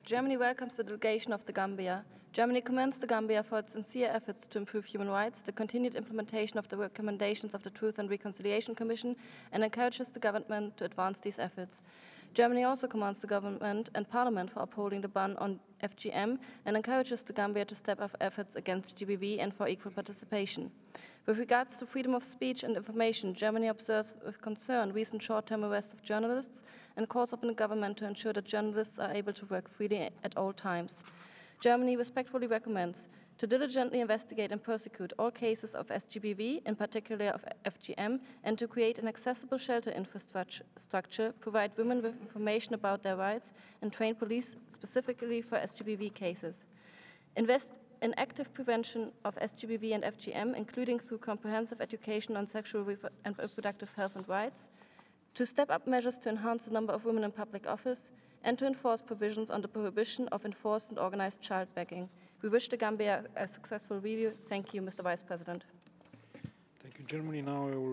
Germany welcomes the delegation of the Gambia. Germany commends the Gambia for its sincere efforts to improve human rights, the continued implementation of the recommendations of the Truth and Reconciliation Commission, and encourages the government to advance these efforts. Germany also commends the government and parliament for upholding the ban on FGM and encourages the Gambia to step up efforts against GBV and for equal participation. With regards to freedom of speech and information, Germany observes with concern recent short-term arrests of journalists and calls upon the government to ensure that journalists are able to work freely at all times. Germany respectfully recommends to diligently investigate and prosecute all cases of SGBV, in particular of FGM, and to create an accessible shelter infrastructure, provide women with information about their rights, and train police specifically for SGBV cases. Invest in active prevention of SGBV and FGM, including through comprehensive education on sexual and reproductive health and rights, to step up measures to enhance the number of women in public office, and to enforce provisions on the prohibition of enforced and organized child begging. We wish the Gambia a successful review. Thank you, Mr. Vice President. Thank you, Germany. Now I will